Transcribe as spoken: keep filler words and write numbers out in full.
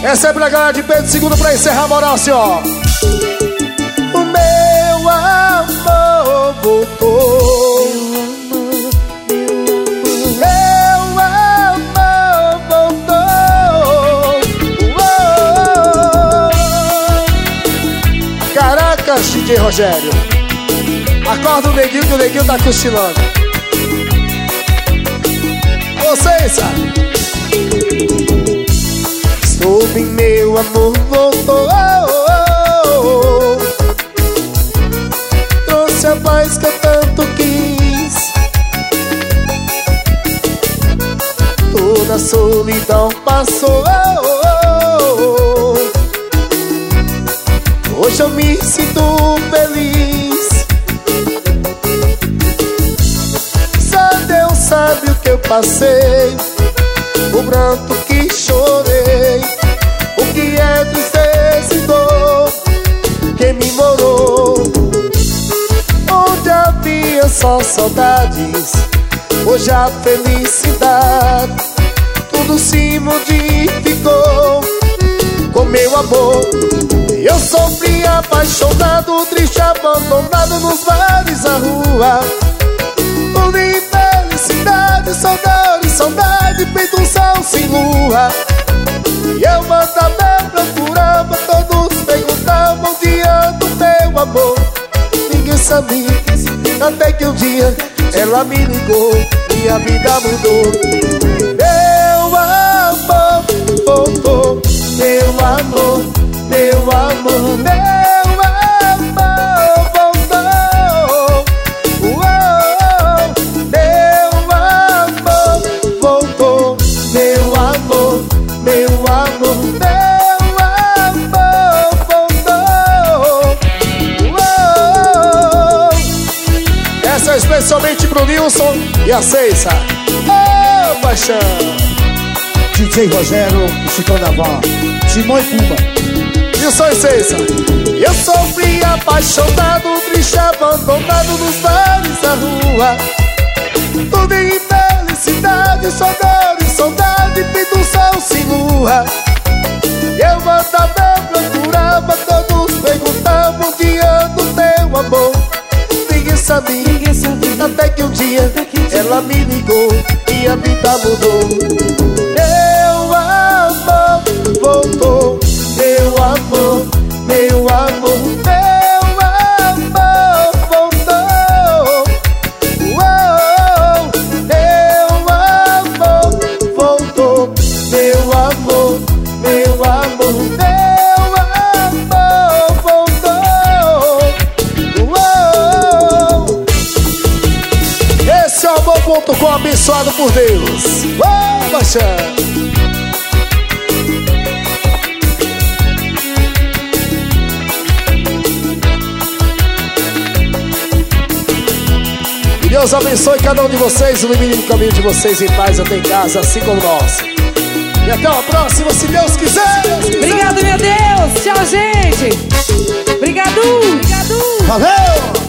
Essa é pra galera de Pedro segundo pra encerrar a moral assim, ó. O meu amor voltou. Meu amor voltou. Oh. Caracas, D J Rogério. Acorda o neguinho que o neguinho tá cochilando. Vocês sabem. Soube meu amor voltou. Trouxe a paz que eu tanto quis. Toda a solidão passou. Hoje eu me sinto feliz. Só Deus sabe o que eu passei, o pranto que chorei, o que é tristeza e dor, quem me morou. Onde havia só saudades, hoje a felicidade, tudo se modificou com meu amor. Eu sofri apaixonado, triste, abandonado nos bares da rua. Tudo infelicidade, saudade, saudade, feito um sol sem lua. E eu mandava, procurava, todos perguntavam onde anda o meu amor. Ninguém sabia, até que um dia ela me ligou e a vida mudou. Meu amor voltou, meu amor, meu amor, meu amor voltou. Uou, meu amor voltou, meu amor, meu amor, meu amor voltou. Uou. Essa é especialmente pro Nilson e a Ceissa. Ô, paixão! D J Rogério, o Chicão da Vó, Timão e Pumba. Nilson e Ceissa. Eu sofri apaixonado, triste, abandonado nos bares da rua. Tudo em infelicidade, saudade, saudade, feito um sol sem lua. Eu mandava, procurava, todos perguntavam onde anda o meu amor. Ninguém sabia, ninguém sabia, até que um dia ela me ligou e a vida mudou. Meu amor voltou, meu amor, meu amor, meu amor voltou. Uou, meu amor voltou, meu amor, meu amor, meu amor voltou. Uou. Esse é o amor ponto com, abençoado por Deus. Uou, paixão! Deus abençoe cada um de vocês, ilumine o caminho de vocês em paz até em casa, assim como nós. E até a próxima, se Deus quiser. Obrigado, meu Deus. Tchau, gente. Obrigado. Obrigado. Valeu.